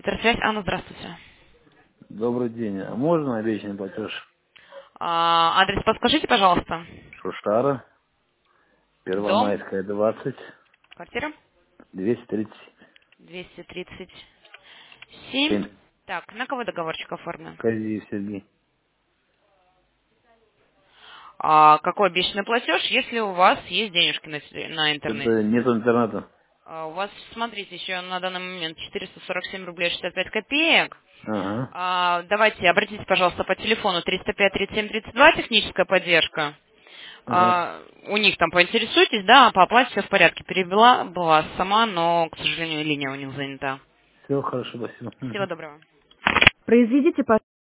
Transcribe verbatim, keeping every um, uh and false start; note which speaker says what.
Speaker 1: Интерсвязь, Анна, здравствуйте.
Speaker 2: Добрый день. А можно обещанный платеж?
Speaker 1: А, адрес подскажите, пожалуйста.
Speaker 2: Шушара,
Speaker 1: Дом,
Speaker 2: Первомайская, двадцать,
Speaker 1: квартира
Speaker 2: двести тридцать
Speaker 1: двести тридцать семь.
Speaker 2: семь.
Speaker 1: Так, на кого договорчик оформлен?
Speaker 2: Казиев Сергей.
Speaker 1: А, какой обещанный платеж, если у вас есть денежки на, теле- на интернете?
Speaker 2: Это нет интернета.
Speaker 1: А, у вас, смотрите, еще на данный момент четыреста сорок семь рублей шестьдесят пять копеек.
Speaker 2: Ага,
Speaker 1: А, давайте, обратитесь, пожалуйста, по телефону триста пять тридцать семь тридцать два, техническая поддержка.
Speaker 2: ага.
Speaker 1: А, у них там поинтересуйтесь, да, по оплате все в порядке. Перевела была сама, но, к сожалению, линия у них занята.
Speaker 2: Все хорошо, спасибо.
Speaker 1: Всего
Speaker 2: Мгм.
Speaker 1: доброго.
Speaker 3: Произведите по